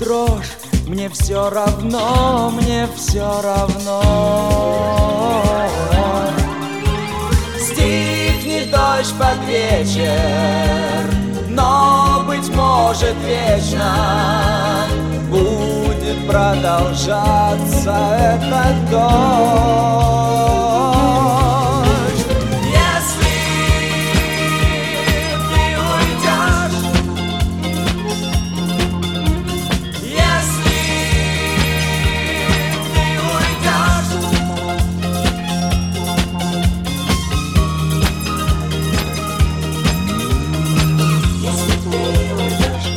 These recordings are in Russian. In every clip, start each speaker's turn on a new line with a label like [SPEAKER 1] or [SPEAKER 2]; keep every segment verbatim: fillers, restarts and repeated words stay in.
[SPEAKER 1] дрожь, мне все равно, мне все равно. Стихнет дождь под вечер, но, быть может, вечно будет продолжаться этот дождь. Если ты уйдешь, если ты уйдешь, если ты уйдешь,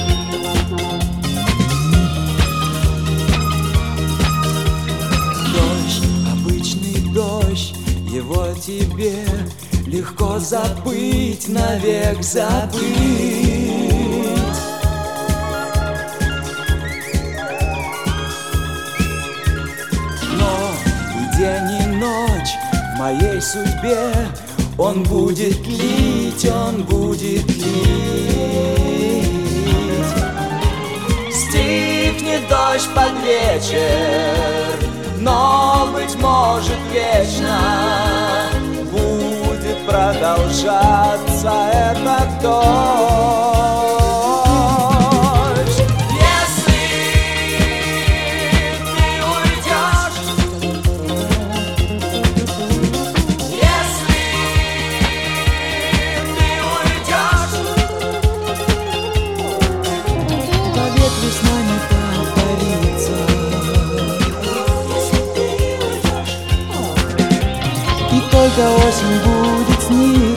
[SPEAKER 1] дождь, обычный дождь, его тебе легко забыть, навек забыть. Но и день, и ночь в моей судьбе он будет лить, он будет лить. Стихнет дождь под вечер, но, быть может, вечно будет продолжаться этот дождь. Если ты уйдешь, если ты уйдешь, поверь, весна не повторится. Если ты уйдешь, и только осень будет сниться.